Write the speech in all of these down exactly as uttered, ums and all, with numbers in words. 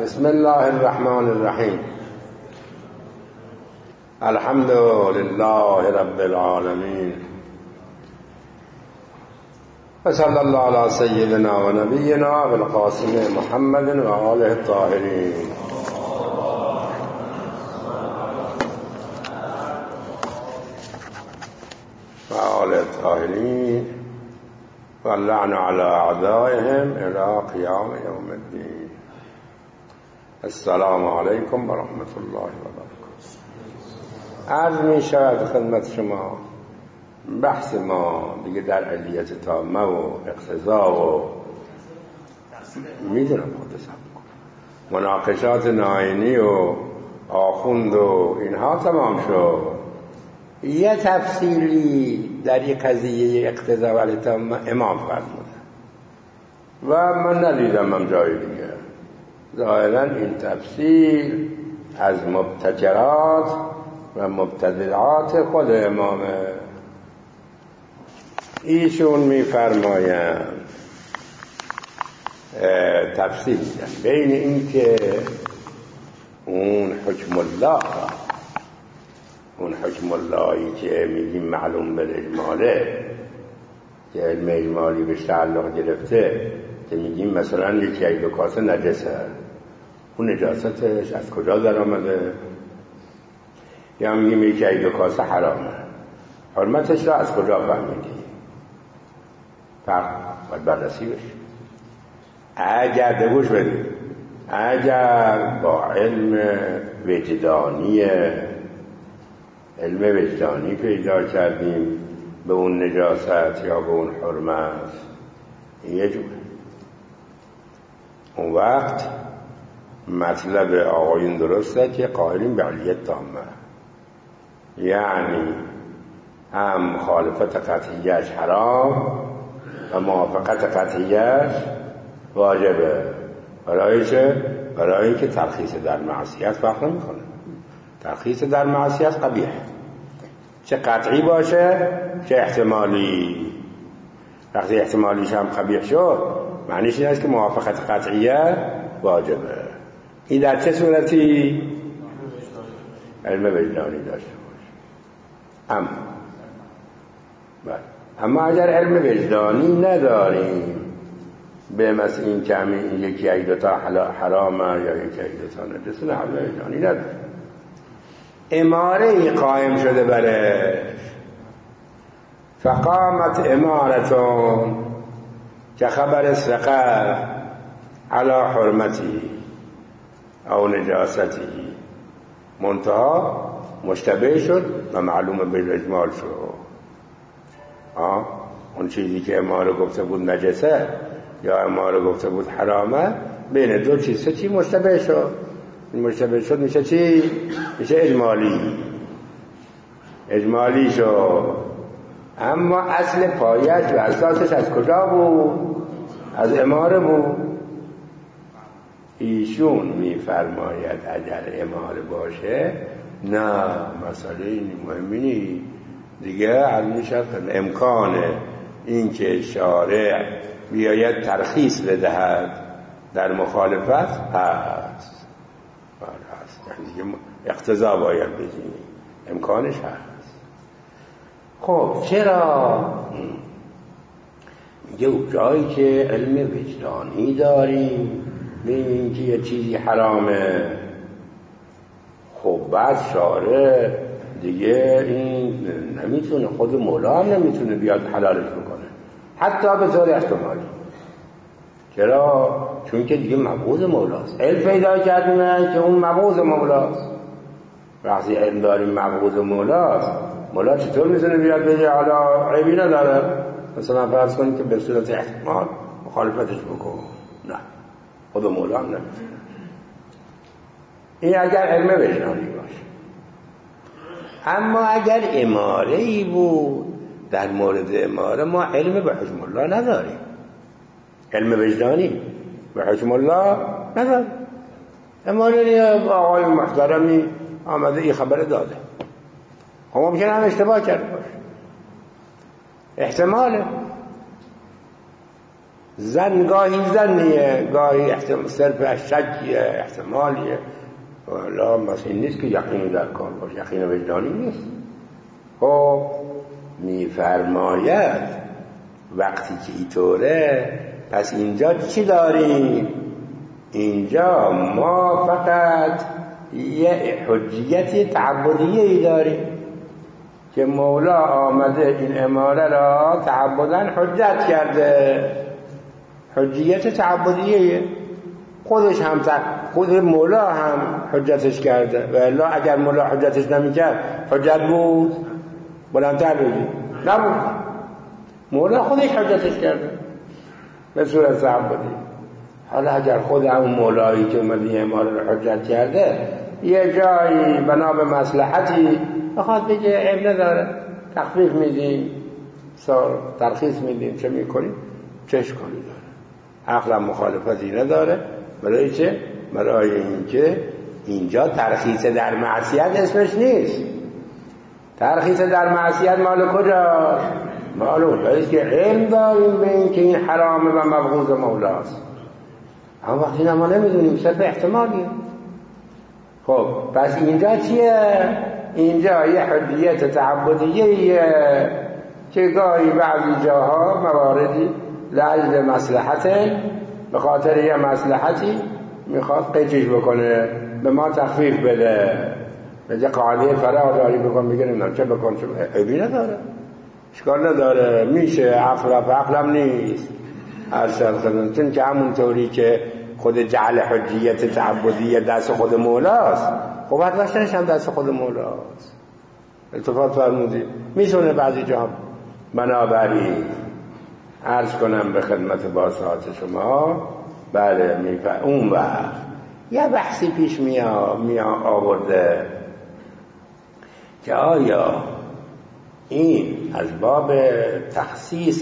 بسم الله الرحمن الرحیم. الحمد لله رب العالمین و صلی الله علی سیدنا و نبینا بالقاسم محمد و آله الطاهرین. و آله الطاهرین و اللعن علی اعدائهم الی قیام یوم الدین. السلام علیکم و رحمت الله و برکاته. عرض می شود خدمت شما بحث ما دیگه در علیت تامه و اقتضا و میدونم خود سب کنم مناقشات ناینی و آخوند و اینها تمام شد. یه تفصیلی در یک قضیه اقتضا و علیت تامه امام فرموده و من ندیدم هم جای دیگه. ظاهرا این تفسیر از مبتکرات و مبتدعات خود امامه. ایشون میفرمایند تفسیر میدن بین این که اون حکم الله اون حکم اللهی که میگیم معلوم بالاجماله که علم اجمالی به تعلق گرفته که میگیم مثلا یکی ای دو کاسه نجسه، اون نجاستش از کجا در آمده؟ یا میگیم یکی ای دو کاسه حرامه، حرمتش را از کجا فهمیدی؟ فرق باید بررسی بشه. اگر دگوش بدید اگر با علم وجدانی علم وجدانی پیدا کردیم به اون نجاست یا به اون حرمت، یه جوره اون وقت مطلب آقایون درسته که قائلین به علیت تامه، یعنی هم مخالفت قطعیش حرام و موافقت قطعیش واجبه. برای چه؟ برای اینکه ترخیص در معصیت فرق نمی‌کنه. ترخیص در معصیت قبیح، چه قطعی باشه چه احتمالی. وقتی احتمالیش هم قبیح شد معنیش این است که موافقت قطعیه واجبه. این در چه صورتی؟ علم وجدانی داشته باشه. اما بله. اما اگر علم وجدانی نداریم به مثل این که همین یکی ای دوتا حرامه یا یکی ای دوتا نجسه، نه علم وجدانی نداریم. اماره ای قائم شده برش، فقامت امارتون که خبر سقه علی حرمتی او نجاستی، منتها مشتبه شد و معلومه بالاجمال شد. آه اون چیزی که اماره گفته بود نجسه یا اماره گفته بود حرامه، بین دو چیز سه چی مشتبه شد. این مشتبه شد میشه چی؟ میشه اجمالی. اجمالی شد. اما اصل پایش و اساسش از کجا بود؟ از اماره بود. ایشون میفرماید اگر اماره باشه نه مسئله این مهمی نیست دیگه. علمی شد امکان این که شارع بیاید ترخیص بدهد در مخالفت هست، هست. یعنی اقتضا باید بزنی، امکانش هست. خب چرا؟ میگه اون جایی که علم وجدانی داریم ببینیم که یه چیزی حرامه، خب بعد شارع دیگه این نمیتونه، خود مولا هم نمیتونه بیاد حلالش بکنه حتی به طور احتمالی. چرا؟ چون که دیگه مبعوض مولاست. علم پیدا کردیم که اون مبعوض مولاست. وقتی علم داریم مبعوض مولاست، مولا چطور میتونه بیاد بگه حالا عیبی نداره؟ مثلا فرض کنید که به صورت احتمال مخالفتش بکن. نه، خود مولا هم نمیتونه. این اگر علم وجدانی باشه. اما اگر اماره‌ای بود، در مورد اماره ما علم به حکم الله نداریم، علم وجدانی به حکم الله نداریم. اماره آقای محترمی آمده این خبر داده، خب ممکنه هم اشتباه کرده باشه، احتماله. زن گاهی زنیه، گاهی احتمال صرف شکیه، احتمالیه، لا مثل نیست که یقین در کار باشه، یقین وجدانی نیست. خب میفرماید وقتی که اینطوره پس اینجا چی داریم؟ اینجا ما فقط یه حجیت تعبدیه ای داریم که مولا آمده این اماره را تعبداً حجت کرده. حجیت تعبدیه خودش هم خود مولا هم حجتش کرده، و الا اگر مولا حجتش نمیکرد حجت بود؟ بلندتر بگید نبود. مولا خودش حجتش کرده به صورت تعبدی. حالا اگر خود همون مولایی که اومده اماره رو حجت کرده یه جایی بنا به مصلحتی بخواد بگه عیب نداره، تخفیف میدیم، ترخیص میدیم، چه میکنیم، چه اشکالی داره، عقلا مخالفتی نداره. برای چه؟ برای اینکه اینجا ترخیص در معصیت اسمش نیست. ترخیص در معصیت مال کجاست؟ مال اونجاییست که علم داریم به این که این حرامه و مبغوض مولاست، اما وقتی ما نمیدونیم صرف احتمالیه. خب پس اینجا چیه؟ اینجا یه حجیت تعبدیه که گاهی بعضی جاها مواردی لعجل مصلحته، به خاطر یه مصلحتی میخواد قیچش بکنه، به ما تخفیف بده، به قاعده فراداری بکن، بگه نمیدونم چه بکن، چه عیبی نداره، اشکال نداره، میشه، عقل و عقلم نیست. ارشد خدمت، چون که همونطوری که خود جعل حجیت تعبدی دست خود مولاست، خب حتمش هم دست خود مولاست. التفات فرمودید میتونه بعضی جا. بنابراین عرض کنم به خدمت باسات شما، بله میفهم اون وقت یه بحثی پیش میا میا آورده که آیا این از باب تخصیص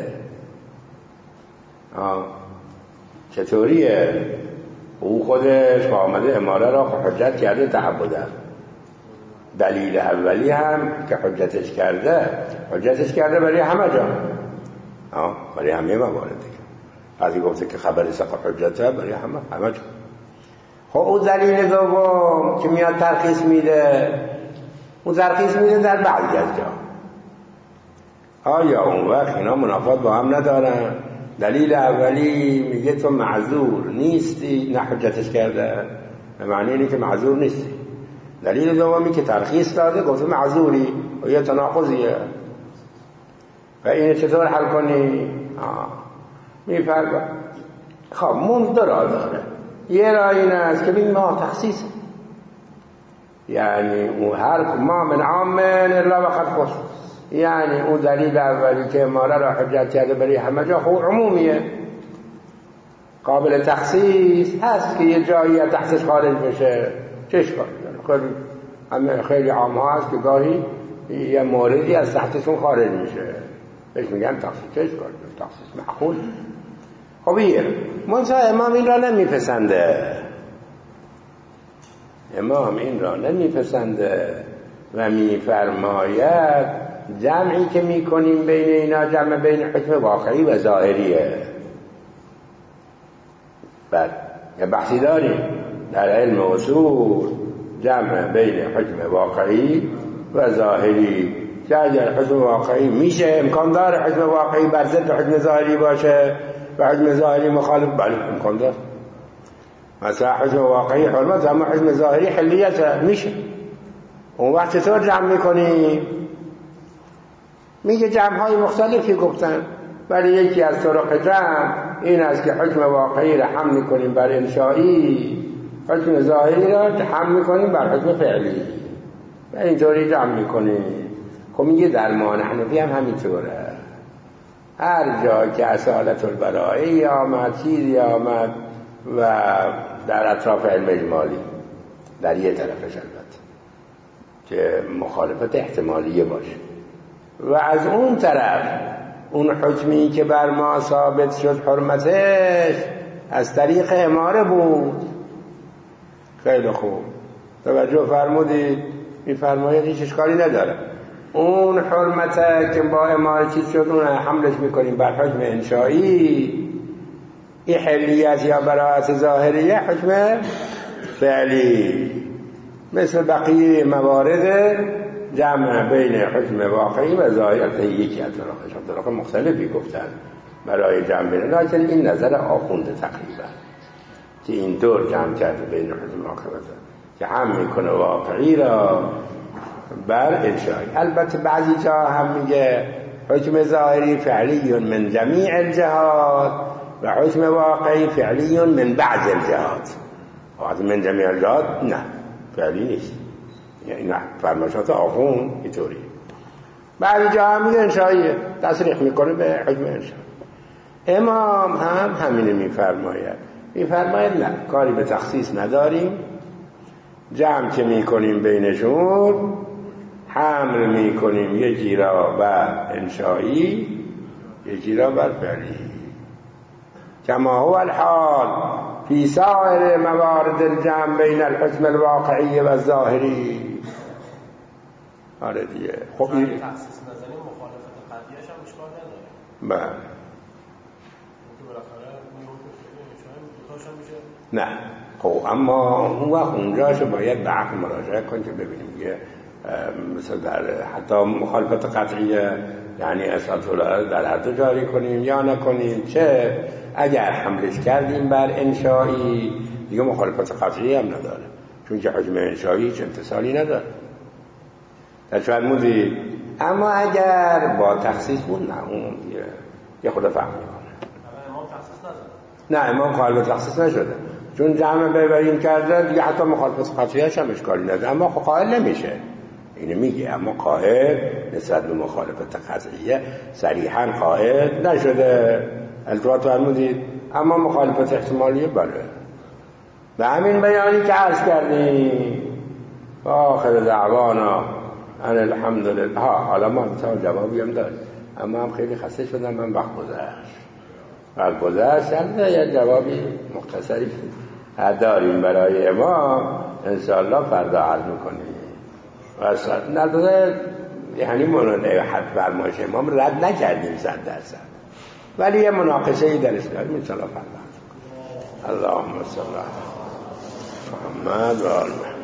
چطوریه؟ او خودش با آمده اماره را حجت کرده تعبده. دلیل اولی هم که حجتش کرده حجتش کرده برای همه جا، برای همه موارد دیگه. بعضی گفته که خبر سقط حجته برای همه همه جا. خب او دلیل دوم که میاد ترخیص میده، او ترخیص میده در بعضی از جا. آیا اون وقت اینا منافات با هم ندارن؟ دلیل اولی میگه تو معذور نیستی، نه حجتش کرده، به معنی اینه که معذور نیستی. دلیل دومی که ترخیص داده گفته معذوری و یه تناقضیه، و اینه چطور حل کنی؟ میفرد خب من دو راه داره. یه راه این است که بگیم ما تخصیص، یعنی اون هر ما من عامن الا وقد خص، یعنی اون دلیل اولی که اماره را حجت کرده برای همه جا خب عمومیه، قابل تخصیص هست که یه جایی از تخصیص خارج بشه، چش کنید. خیلی همه خیلی عام ها هست که گاهی یه موردی از تخصیصون خارج میشه، بهش میگن تخصیص، چش کنید، تخصیص معقول. خب این منصح امام این را نمیپسنده، امام این را نمیپسنده و میفرماید جمعی که میکنیم بین اینا جمع بین حکم واقعی و ظاهریه. بعد یه بحثی داریم در علم اصول، جمع بین حکم واقعی و ظاهری، که اگر حکم واقعی میشه امکان داره حکم واقعی بر ضد حکم ظاهری باشه و حکم ظاهری مخالف، بله امکان داره. مثلا حکم واقعی حرمت اما حکم ظاهری حلیت میشه. اون وقت چطور جمع میکنی؟ میگه جمع های مختلفی گفتن، ولی یکی از طرق جمع این است که حکم واقعی را حمل میکنیم بر انشایی، حکم ظاهری را حمل میکنیم بر حکم فعلی و اینطوری جمع میکنیم. خب میگه در ما حنفی هم همینطوره، هر جا که اصالت البرایی آمد، چیزی آمد و در اطراف علم اجمالی در یه طرفش البته که مخالفت احتمالیه باشه، و از اون طرف اون حکمی که بر ما ثابت شد حرمتش از طریق اماره بود. خیلی خوب توجه فرمودید، میفرمایید هیچ اشکالی نداره. اون حرمته که با اماره چیز شد اون حملش میکنیم بر حکم انشایی، این حلیت یا براءت ظاهریه حکم فعلی، مثل بقیه موارد جمع بین حکم واقعی و ظاهر یکی از طرقش. طرق مختلفی گفتن برای جمع بین، لیکن این نظر آخونده تقریبا که این دور جمع کرده بین حکم واقعی که هم میکنه واقعی را بر انشایی. البته بعضی جا هم میگه حکم ظاهری فعلی من جمیع الجهات و حکم واقعی فعلی من بعض الجهات. وقتی من جمیع الجهات نه فعلی نیست، یعنی نه فرمایشات آخون اینطوری. بعضی جا هم میگه انشاییه، تصریح میکنه به حکم انشایی. امام هم همینه میفرماید، میفرماید نه کاری به تخصیص نداریم، جمع که میکنیم بینشون حمل میکنیم یکی را بر انشایی یکی را بر فعلی، کما هو الحال فی سایر موارد الجمع بین الحکم الواقعی و الظاهری. آره دیگه. خب این تخصیص نظری مخالفت قضیه‌اش هم اشکال نداره. بله. نه خب اما اون وقت اونجاشو باید به عقل مراجعه کنیم که ببینیم یه مثلا در حتی مخالفت قطعیه، یعنی اساس العله در هر دو جاری کنیم یا نکنیم، چه اگر حملش کردیم بر انشایی دیگه مخالفت قطعی هم نداره، چون که حکم انشایی هیچ امتصالی نداره در شاید موزی. اما اگر با تخصیص بود نه اون یه, یه خود فهم میکنه. امام تخصیص نداره؟ نه امام مخالفت تخصیص نشده، چون جمع ببرین کرده دیگه حتی مخالفت قطعیش هم اشکالی نداره، اما خب قائل نمیشه اینو میگه. اما قائل نسبت به مخالفت قطعیه صریحا قائل نشده. التوات فرمودید اما مخالفت احتمالیه بله. و همین بیانی که عرض کردیم آخر دعوانا ان الحمدلله. ها حالا ما تا جوابی هم داریم، اما هم خیلی خسته شدم من، وقت گذشت وقت گذشت هم یه جوابی مختصری داریم برای امام انشاءالله فردا عرض میکنیم. و نظر یعنی منونه حد فرمایش امام رد نکردیم صد درصد، ولی یه مناقشه ای درش داریم انشاءالله فردا. اللهم صل علی محمد و آل محمد.